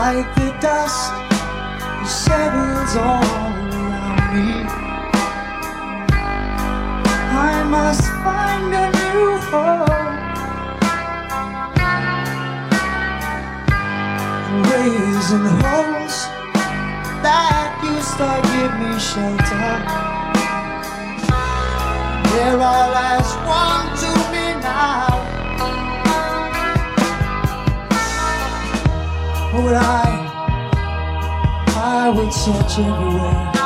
like the dust that settles all around me. I must find a new home, raising holes that used to give me shelter. They're all as one to me now. But I would search everywhere